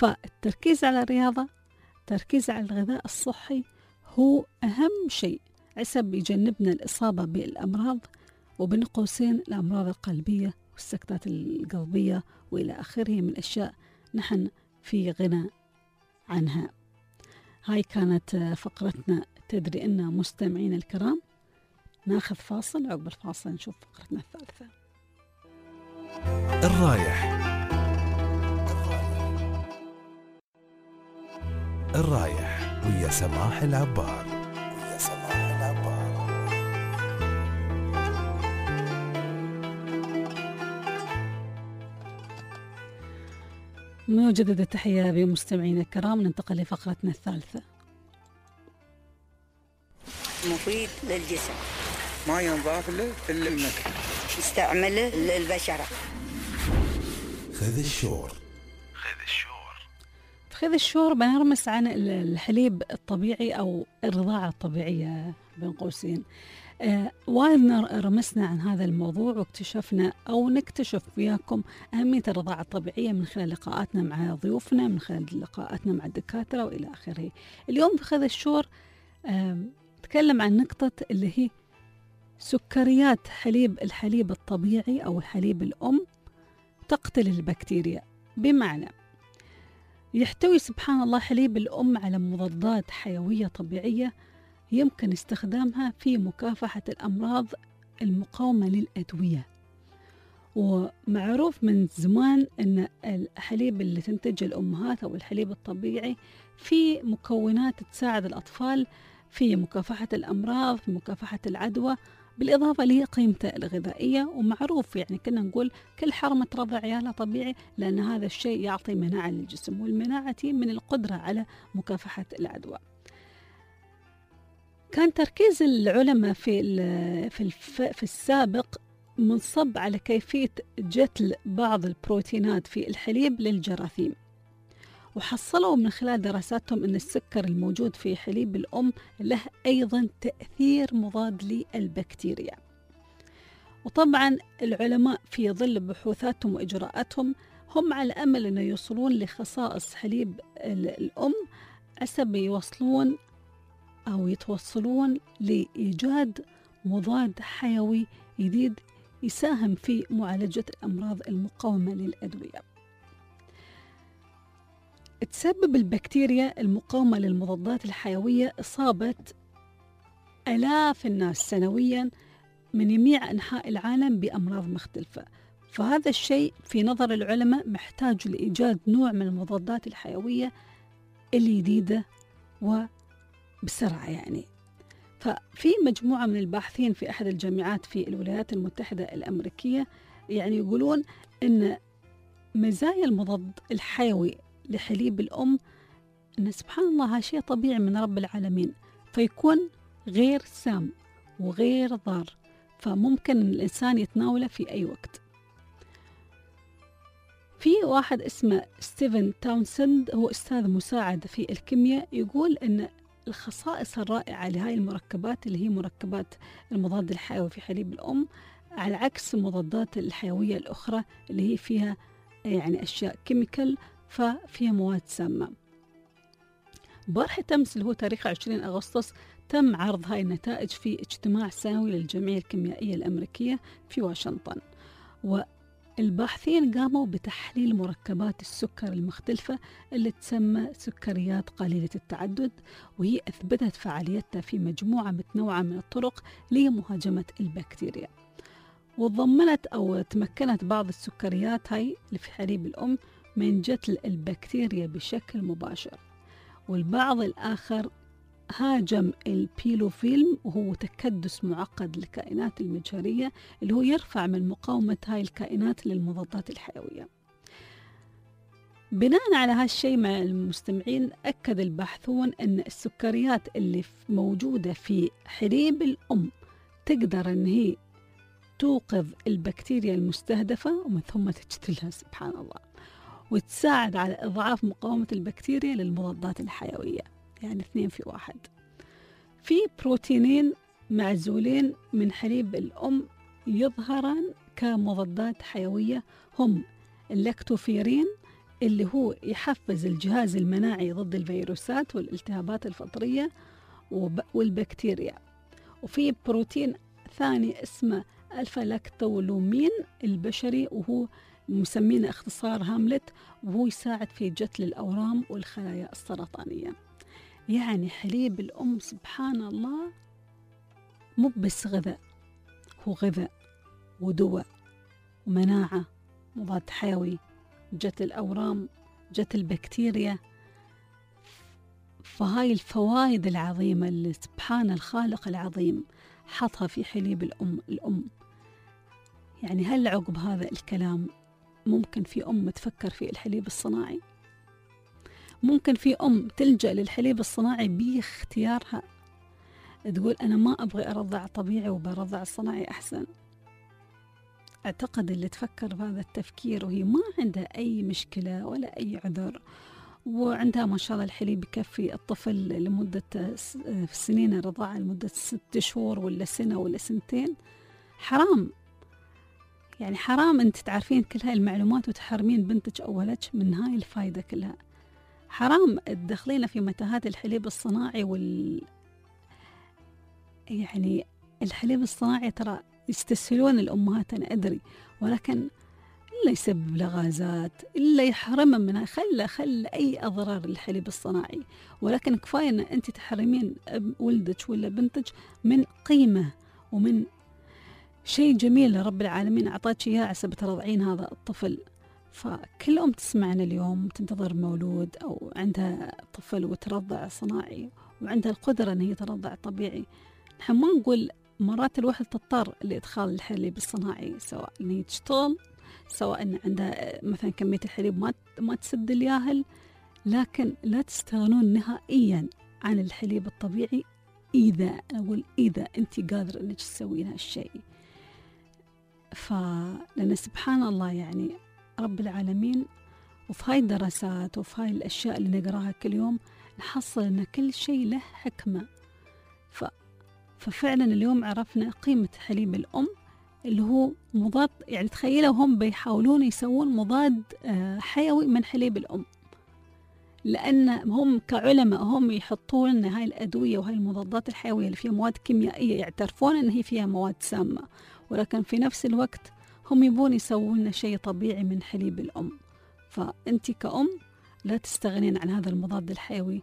فالتركيز على الرياضة، التركيز على الغذاء الصحي هو أهم شيء عسب يجنبنا الإصابة بالأمراض، وبين قوسين الأمراض القلبية والسكتات القلبية وإلى آخره من أشياء نحن في غنى عنها. هاي كانت فقرتنا تدري إن مستمعين الكرام. ناخذ فاصل، عقب الفاصل نشوف فقرتنا الثالثة. الرايح ويا سماح العبار. مجدد التحية بمستمعينا الكرام. ننتقل لفقرتنا الثالثة. مفيد للجسم، ما ينضاف له إلا المكان، يستعمله للبشرة. خذ الشور. خذ الشور بنرمس عن الحليب الطبيعي أو الرضاعة الطبيعية بين قوسين. وايد رمسنا عن هذا الموضوع واكتشفنا أو نكتشف وياكم أهمية الرضاعة الطبيعية من خلال لقاءاتنا مع ضيوفنا، من خلال لقاءاتنا مع الدكاترة وإلى آخره. اليوم في خذ الشور نتكلم عن نقطة اللي هي سكريات الحليب الطبيعي أو حليب الأم تقتل البكتيريا. بمعنى يحتوي سبحان الله حليب الأم على مضادات حيوية طبيعية يمكن استخدامها في مكافحة الأمراض المقاومة للأدوية. ومعروف من زمان أن الحليب اللي تنتج الأمهات أو الحليب الطبيعي في مكونات تساعد الأطفال في مكافحة الأمراض، في مكافحة العدوى، بالإضافة لقيمته الغذائية. ومعروف يعني كنا نقول كل حرمة ترضع عيالها طبيعي، لأن هذا الشيء يعطي مناعة للجسم، والمناعة من القدرة على مكافحة العدوى. كان تركيز العلماء في السابق منصب على كيفية جتل بعض البروتينات في الحليب للجراثيم، وحصلوا من خلال دراساتهم أن السكر الموجود في حليب الأم له أيضا تأثير مضاد للبكتيريا. وطبعا العلماء في ظل بحوثاتهم وإجراءاتهم هم على أمل أن يوصلون لخصائص حليب الأم حسب يتوصلون لإيجاد مضاد حيوي جديد يساهم في معالجة الأمراض المقاومة للأدوية. تسبب البكتيريا المقاومة للمضادات الحيوية إصابة آلاف الناس سنويا من جميع أنحاء العالم بأمراض مختلفة. فهذا الشيء في نظر العلماء محتاج لإيجاد نوع من المضادات الحيوية الجديدة وبسرعة يعني. ففي مجموعة من الباحثين في أحد الجامعات في الولايات المتحدة الأمريكية يعني يقولون أن مزايا المضاد الحيوي لحليب الأم أن سبحان الله هذا شيء طبيعي من رب العالمين، فيكون غير سام وغير ضار، فممكن الإنسان يتناوله في أي وقت. في واحد اسمه ستيفن تاونسند، هو أستاذ مساعد في الكيمياء، يقول أن الخصائص الرائعة لهذه المركبات اللي هي مركبات المضاد الحيوي في حليب الأم على عكس المضادات الحيوية الأخرى اللي هي فيها يعني أشياء كيميكال، ففيها مواد سامة. بارحة أمس اللي هو تاريخ 20 أغسطس تم عرض هاي النتائج في اجتماع سنوي للجمعية الكيميائية الأمريكية في واشنطن. والباحثين قاموا بتحليل مركبات السكر المختلفة اللي تسمى سكريات قليلة التعدد، وهي أثبتت فعاليتها في مجموعة متنوعة من الطرق لمهاجمة البكتيريا. وضمنت أو تمكنت بعض السكريات هاي اللي في حليب الأم من جتل البكتيريا بشكل مباشر، والبعض الآخر هاجم البيلوفيلم وهو تكدس معقد للكائنات المجهرية اللي هو يرفع من مقاومة هاي الكائنات للمضادات الحيوية. بناء على هالشيء مع المستمعين أكد الباحثون أن السكريات اللي موجودة في حليب الأم تقدر أن هي توقظ البكتيريا المستهدفة ومن ثم تجتلها سبحان الله، وتساعد على إضعاف مقاومة البكتيريا للمضادات الحيوية، يعني 2 في 1. في بروتينين معزولين من حليب الأم يظهران كمضادات حيوية، هم اللاكتوفيرين اللي هو يحفز الجهاز المناعي ضد الفيروسات والالتهابات الفطرية والبكتيريا، وفي بروتين ثاني اسمه الفا-لاكتولومين البشري، وهو مسمينه اختصار هاملت، وهو يساعد في جتل الأورام والخلايا السرطانية. يعني حليب الأم سبحان الله مو بس غذاء، هو غذاء ودواء ومناعة، مضاد حيوي، جتل الأورام، جتل البكتيريا. فهاي الفوائد العظيمة اللي سبحان الخالق العظيم حطها في حليب الأم. يعني هل عقب هذا الكلام ممكن في أم تفكر في الحليب الصناعي؟ ممكن في أم تلجأ للحليب الصناعي باختيارها، تقول أنا ما أبغي أرضع طبيعي وبرضع الصناعي أحسن؟ أعتقد اللي تفكر بهذا التفكير وهي ما عندها أي مشكلة ولا أي عذر، وعندها ما شاء الله الحليب يكفي الطفل لمدة سنين الرضاعة، لمدة 6 شهور ولا سنة ولا سنتين، حرام. يعني حرام أنت تعرفين كل هاي المعلومات وتحرمين بنتك أو ولدك من هاي الفايدة كلها. حرام تدخلين في متاهات الحليب الصناعي يعني الحليب الصناعي ترى يستسهلون الأمهات أنا أدري، ولكن إلا يسبب لغازات، إلا يحرمها منها، خلى أي أضرار للحليب الصناعي. ولكن كفاية أن أنت تحرمين ولدك ولا بنتك من قيمة ومن شيء جميل رب العالمين أعطاك إياه عسى بترضعين هذا الطفل. فكل أم تسمعنا اليوم تنتظر مولود أو عندها طفل وترضع صناعي وعندها القدرة أن هي ترضع طبيعي، نحن ما نقول مرات الواحد تضطر لإدخال الحليب الصناعي، سواء أن هي تشتغل، سواء أن عندها مثلا كمية الحليب ما تسد الياهل، لكن لا تستغنون نهائيا عن الحليب الطبيعي إذا أنت قادرة أنك تسوين هالشيء. لأن سبحان الله يعني رب العالمين، وفي هاي الدراسات وفي هاي الأشياء اللي نقراها كل يوم نحصل أن كل شيء له حكمة. ففعلا اليوم عرفنا قيمة حليب الأم اللي هو مضاد. يعني تخيلوا هم بيحاولون يسوون مضاد حيوي من حليب الأم، لأن هم كعلماء هم يحطون هاي الأدوية وهاي المضادات الحيوية اللي فيها مواد كيميائية يعترفون أن هي فيها مواد سامة، ولكن في نفس الوقت هم يبون يسوون شيء طبيعي من حليب الأم. فأنت كأم لا تستغنين عن هذا المضاد الحيوي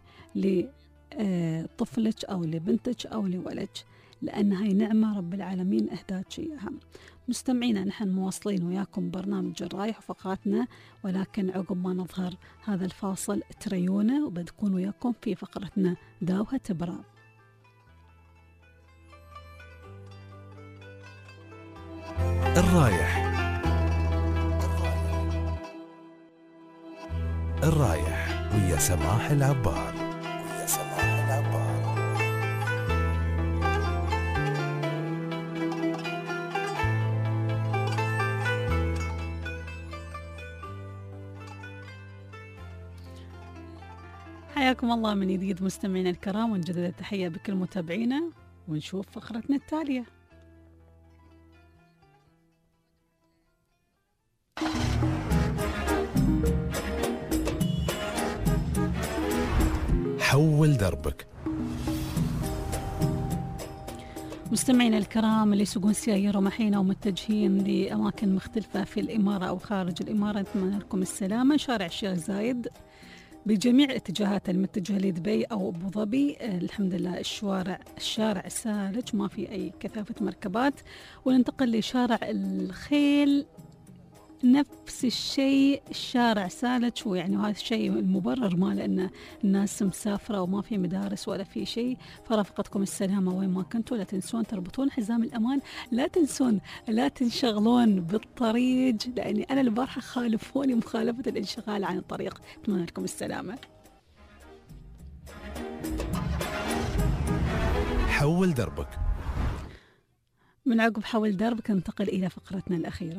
لطفلك أو لبنتك أو لولدك، لأن هاي نعمة رب العالمين أهداك إياها. مستمعينا نحن مواصلين وياكم برنامج الرايح وفقراتنا، ولكن عقب ما نظهر هذا الفاصل تريونا وبتكون وياكم في فقرتنا داوها تبرى. الرايح ويا سماح العبار. حياكم الله من جديد مستمعينا الكرام، ونجدد التحية بكل متابعينا، ونشوف فقرتنا التالية. حول دربك. مستمعينا الكرام اللي يسوقون سيارة محينة ومتجهين لأماكن مختلفة في الإمارة أو خارج الإمارة، نتمنى لكم السلامة. شارع الشيخ زايد بجميع اتجاهات المتجهة لدبي أو أبو ظبي الحمد لله الشارع سالج، ما في أي كثافة مركبات. وننتقل لشارع الخيل، نفس الشيء، الشارع سالج، ويعني هذا الشيء المبرر ما لأن الناس مسافرة وما في مدارس ولا في شيء. فرافقتكم السلامة وين ما كنتوا. لا تنسون تربطون حزام الأمان، لا تنسون لا تنشغلون بالطريق، لأني أنا البارحة خالفوني مخالفة الانشغال عن الطريق. أتمنى لكم السلامة. حول دربك. من عقب حول دربك ننتقل إلى فقرتنا الأخيرة.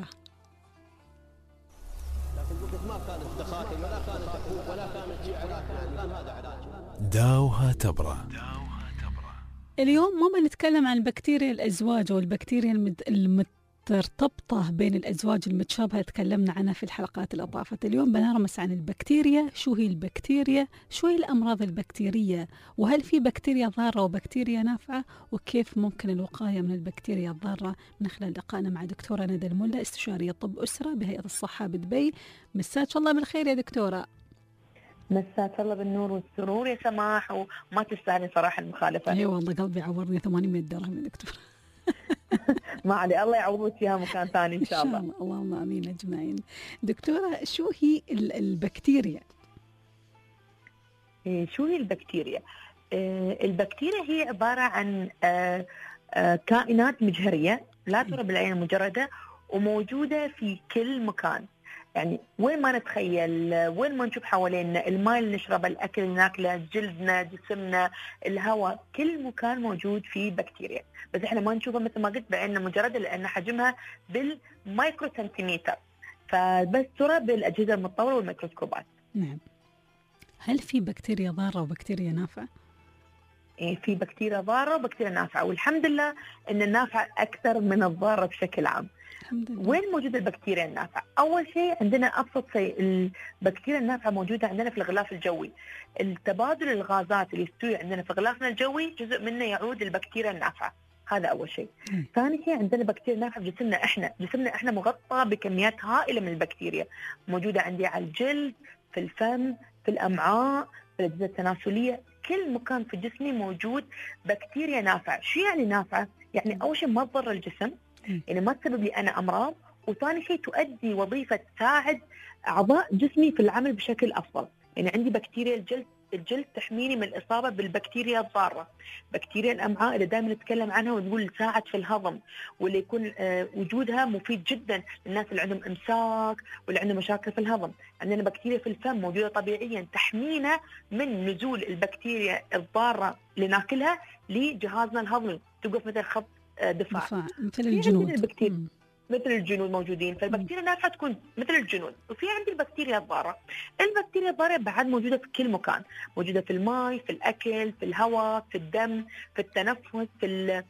ما كانت تخاطب ولا كانت تحوب ولا كانت تجي علاج، الآن هذا علاج. داوها تبرى. اليوم ما بنتكلم عن بكتيريا الأزواج أو البكتيريا الترتبطة بين الأزواج المتشابهة تكلمنا عنها في الحلقات اللي طافت. اليوم بنرمس عن البكتيريا، شو هي البكتيريا، شو هي الأمراض البكتيرية، وهل في بكتيريا ضارة وبكتيريا نافعة، وكيف ممكن الوقاية من البكتيريا الضارة، من خلال لقائنا مع دكتورة ندى الملا، استشارية طب أسرة بهيئة الصحة بدبي. مساك الله بالخير يا دكتورة. مساك الله بالنور والسرور يا سماح، وما تستاهلي صراحة المخالفة. اي والله قلبي عورني 800 درهم يا دكتور. ما علي، الله يعوضك اياها مكان ثاني ان شاء الله. اللهم امين اجمعين. دكتورة، شو هي البكتيريا؟ شو هي البكتيريا؟ البكتيريا هي عبارة عن كائنات مجهرية لا ترى بالعين المجردة، وموجودة في كل مكان. يعني وين ما نتخيل، وين ما نشوف حوالينا، الماء اللي نشربه، الأكل اللي ناكله، جلدنا، جسمنا، الهواء، كل مكان موجود فيه بكتيريا، بس احنا ما نشوفها مثل ما قلت بعيننا مجردة لأن حجمها بالمايكرو سنتيمتر، فبس ترى بالأجهزة المتطورة والميكروسكوبات. نعم. هل في بكتيريا ضارة وبكتيريا نافعة؟ في بكتيريا ضارة وبكتيريا نافعة، والحمد لله أن النافعة أكثر من الضارة بشكل عام. وين موجودة البكتيريا النافعة؟ أول شيء عندنا أبسط شيء، البكتيريا النافعة موجودة عندنا في الغلاف الجوي. التبادل الغازات اللي يستوي عندنا في غلافنا الجوي جزء منه يعود للبكتيريا النافعة، هذا أول شيء. ثاني شيء عندنا بكتيريا نافعة في جسمنا إحنا مغطى بكميات هائلة من البكتيريا، موجودة عندي على الجلد، في الفم، في الأمعاء، في الأجهزة التناسلية، كل مكان في جسمي موجود بكتيريا نافعة. شو يعني نافعة؟ يعني أول شيء ما تضر الجسم، يعني ما تسبب لي أنا أمراض، وثاني شيء تؤدي وظيفة تساعد أعضاء جسمي في العمل بشكل أفضل. يعني عندي بكتيريا الجلد تحميني من الإصابة بالبكتيريا الضارة. بكتيريا الأمعاء اللي دائما نتكلم عنها ونقول تساعد في الهضم، واللي يكون وجودها مفيد جدا للناس اللي عندهم إمساك واللي عندهم مشاكل في الهضم. عندنا بكتيريا في الفم موجودة طبيعيا تحمينا من نزول البكتيريا الضارة اللي ناكلها لجهازنا الهضمي، توقف مثل خط دفاع مثل الجنود. مثل الجنود موجودين، فالبكتيريا النافعة تكون مثل الجنود. وفي عندي البكتيريا الضارة. البكتيريا الضارة بعد موجودة في كل مكان، موجودة في الماء، في الأكل، في الهواء، في الدم، في التنفس، في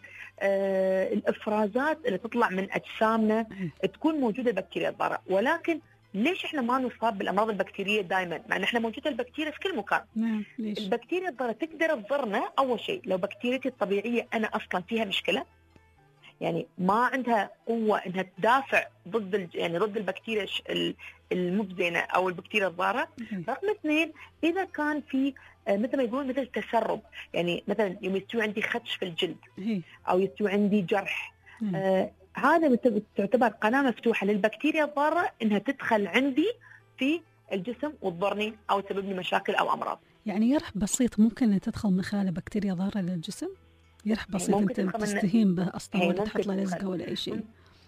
الإفرازات اللي تطلع من أجسامنا، تكون موجودة البكتيريا الضارة. ولكن ليش احنا ما نصاب بالأمراض البكتيرية دائما مع ان احنا موجودة البكتيريا في كل مكان؟ ليش؟ البكتيريا الضارة تقدر تضرنا. أول شيء لو بكتيريتي الطبيعية أنا أصلا فيها مشكلة، يعني ما عندها قوة انها تدافع ضد ضد البكتيريا المفزنة او البكتيريا الضارة. رقم 2، اذا كان في مثل ما يقولون مثل تسرب، يعني مثلا يوم يستوي عندي خدش في الجلد او يستوي عندي جرح، هذا تعتبر قناة مفتوحة للبكتيريا الضارة انها تدخل عندي في الجسم وتضرني او تسبب لي مشاكل او امراض. يعني يرح بسيط ممكن ان تدخل من خلال بكتيريا ضارة للجسم؟ يرح بسيط انت تستهين به اصلا ولا تحط له لزقه ولا اي شيء؟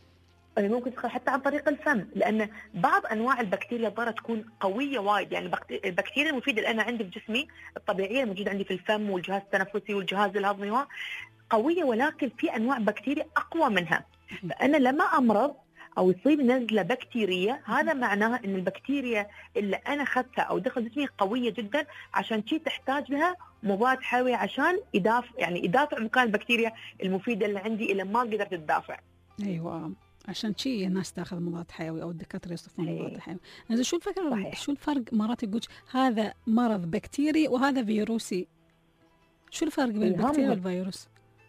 ممكن تدخل حتى عن طريق الفم، لان بعض انواع البكتيريا الضاره تكون قويه وايد. يعني البكتيريا المفيده اللي انا عندي في جسمي الطبيعيه الموجوده عندي في الفم والجهاز التنفسي والجهاز الهضمي قويه، ولكن في انواع بكتيريا اقوى منها. فانا لما امرض او يصيب نزله بكتيريه، هذا معناها ان البكتيريا اللي انا اخذتها او دخل جسمي قويه جدا، عشان شيء تحتاج لها مضاد حيوي عشان يدافع مكان البكتيريا المفيده اللي عندي اللي ما قدرت تدافع. ايوه، عشان شيء الناس تاخذ مضاد حيوي او الدكاتره يصفون مضاد حيوي. زين شو الفكره؟ صحيح. شو الفرق؟ مرات يقول هذا مرض بكتيري وهذا فيروسي، شو الفرق بين البكتيريا والفيروس؟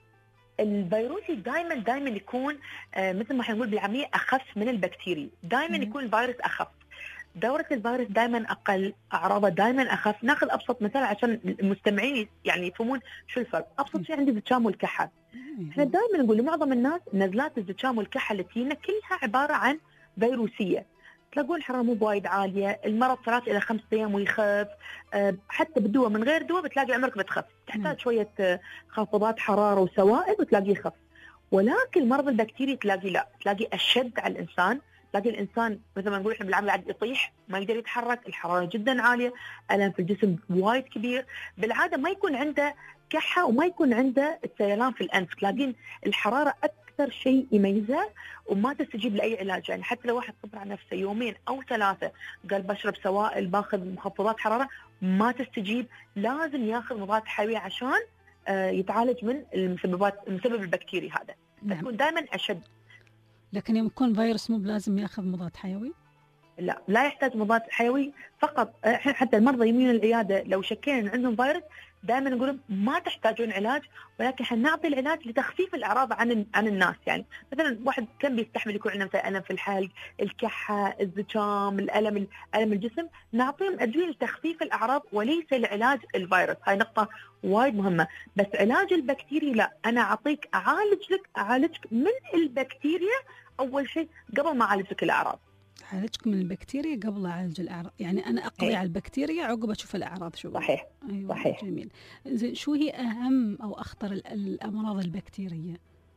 الفيروسي دائما يكون مثل ما حنقول بالعاميه اخف من البكتيري، دائما يكون الفيروس اخف. دورة الفيروس دائما اقل، اعراضه دائما اخف. ناخذ ابسط مثال عشان المستمعين يعني يفهمون شو الفرق. ابسط شيء عندي الزكام والكحه. احنا دائما نقول لمعظم الناس نزلات الزكام والكحه اللي تجينا كلها عباره عن فيروسيه. تلاقون الحراره مو وايد عاليه، المرض 3 إلى 5 أيام ويخف، حتى بالدواء من غير دواء بتلاقي عمرك بتخف، تحتاج شويه خافضات حراره وسوائل وتلاقيه يخف. ولكن مرض البكتيريا تلاقي اشد على الانسان. تلاقي الانسان مثل ما نقول احنا بالعمل قاعد يطيح، ما يقدر يتحرك، الحراره جدا عاليه، الم في الجسم وايد كبير. بالعاده ما يكون عنده كحه وما يكون عنده سيلان في الانف، تلاقين الحراره اكثر شيء يميزها وما تستجيب لاي علاج. يعني حتى لو واحد صبر على نفسه 2 أو 3 قال بشرب سوائل باخذ مخفضات حراره، ما تستجيب، لازم ياخذ مضاد حيوي عشان يتعالج من المسبب البكتيري هذا. تكون دائما اشد. لكن يوم يكون فيروس مو بلازم ياخذ مضاد حيوي؟ لا يحتاج مضاد حيوي فقط. حتى المرضى يمين العياده لو شكينا ان عندهم فيروس دائما نقول ما تحتاجون علاج، ولكن حنعطي العلاج لتخفيف الاعراض عن الناس. يعني مثلا واحد كان بيستحمل يكون عنده مثلا الم في الحلق، الكحه، الزكام، الم الجسم، نعطيهم ادويه لتخفيف الاعراض وليس لعلاج الفيروس. هاي نقطه وايد مهمه. بس علاج البكتيريا لا، انا اعطيك اعالجك من البكتيريا اول شيء قبل ما اعالجك الاعراض. أعالجك من البكتيريا قبل أعالج الأعراض، يعني أنا أقضي على البكتيريا عقب أشوف الأعراض. شو صحيح. أيوة صحيح. جميل. زين، شو هي أهم أو أخطر الأمراض البكتيرية؟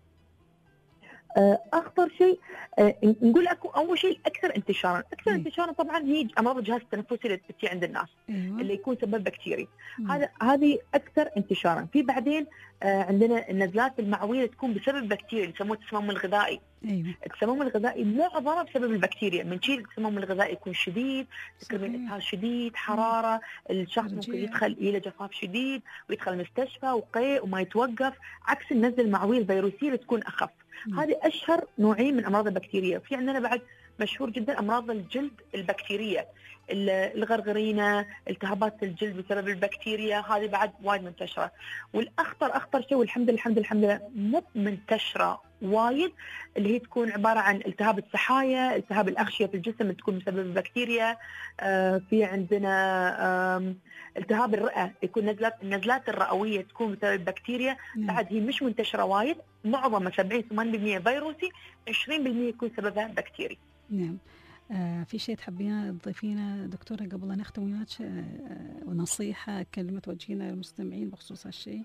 أخطر شيء نقول أكو أول شيء أكثر انتشارا طبعا هي أمراض الجهاز التنفسي اللي بتصير عند الناس. أيوة. اللي يكون سبب بكتيري. هذه أكثر انتشارا. في بعدين عندنا النزلات المعوية تكون بسبب بكتيريا يسموه التسمم الغذائي. أيوة. التسمم الغذائي معظمه بسبب البكتيريا. من شيء التسمم الغذائي يكون شديد، تكرمين اسهال شديد، حراره، الشخص ممكن يدخل الى جفاف شديد ويدخل المستشفى وقيء وما يتوقف، عكس النزله المعويه الفيروسيه اللي تكون اخف. هذه اشهر نوعين من امراض البكتيريا. في عندنا بعد مشهور جدا امراض الجلد البكتيريه، الغرغرينه، التهابات الجلد بسبب البكتيريا، هذه بعد وايد منتشره. والاخطر شيء والحمد لله مو منتشره وايد، اللي هي تكون عباره عن التهاب السحايا، التهاب الاغشيه في الجسم تكون بسبب البكتيريا. في عندنا التهاب الرئه، يكون النزلات الرئويه تكون بسبب البكتيريا. بعد هي مش منتشره وايد، معظمها 70-80% فيروسي، 20% يكون سببها بكتيري. نعم. في شيء تحبين تضيفينه دكتورة قبل أن نختم وياك، ونصيحة كلمة توجهينها للمستمعين بخصوص هالشيء؟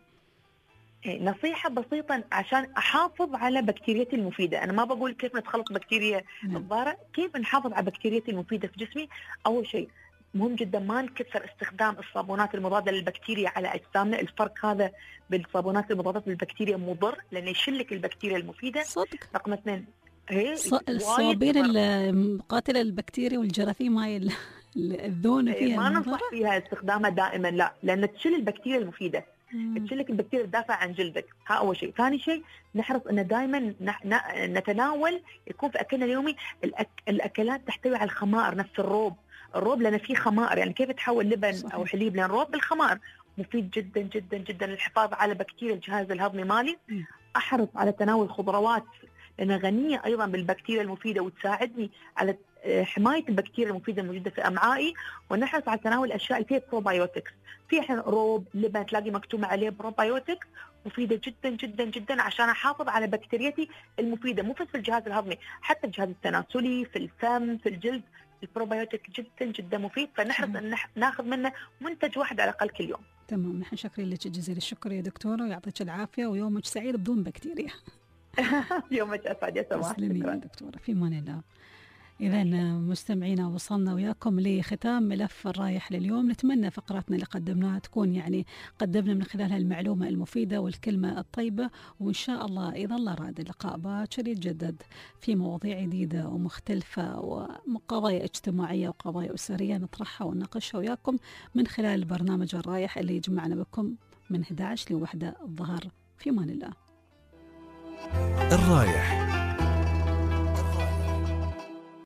نصيحة بسيطة عشان أحافظ على بكتيريتي المفيدة. أنا ما بقول كيف نتخلص بكتيريا الضارة، كيف نحافظ على بكتيريتي المفيدة في جسمي. أول شيء مهم جدا ما نكثر استخدام الصابونات المضادة للبكتيريا على أجسامنا. الفرق هذا بالصابونات المضادة للبكتيريا مضر لأنه يشلك البكتيريا المفيدة. صدق. رقم 2 الصابين القاتلة للبكتيريا والجراثيم، هاي الذون فيها ما ننصح فيها استخدامها دائما، لا، لأن تشل البكتيريا المفيدة، تشلك البكتيريا تدافع عن جلدك. ها أول شيء. ثاني شيء نحرص أن دائما نتناول يكون في أكلنا اليومي الأكلات تحتوي على الخمائر، نفس الروب لأن فيه خمائر. يعني كيف تحول لبن صحيح. أو حليب لأن روب بالخمائر مفيد جدا جدا جدا للحفاظ على بكتيريا الجهاز الهضمي مالي. أحرص على تناول خضروات لأنها غنية أيضا بالبكتيريا المفيدة وتساعدني على حماية البكتيريا المفيدة الموجودة في أمعائي. ونحرص على تناول الأشياء اللي فيها بروبايوتكس. في الحين روب، لبن تلاقي مكتوب عليه بروبايوتكس، مفيدة جدا جدا جدا عشان أحافظ على بكتيريتي المفيدة، مو بس في الجهاز الهضمي، حتى الجهاز التناسلي، في الفم، في الجلد. البروبايوتك جدا جدا مفيد، فنحرص أن ناخذ منه منتج واحد على الأقل كل يوم. تمام. نحن شاكرين لك جزيل الشكر يا دكتورة، ويعطيك العافية ويومك سعيد بدون بكتيريا. يومك أسعد يا سماح. تسلمي يا دكتورة، في امان الله. إذا مستمعينا وصلنا وياكم لختام ملف الرايح لليوم. نتمنى فقراتنا اللي قدمناها تكون يعني قدمنا من خلالها المعلومة المفيدة والكلمة الطيبة، وإن شاء الله إذا الله راد اللقاء باكر يتجدد في مواضيع جديدة ومختلفة وقضايا اجتماعية وقضايا أسرية نطرحها ونناقشها وياكم من خلال البرنامج الرايح اللي يجمعنا بكم من 11 ل1 الظهر. في امان الله. الرايح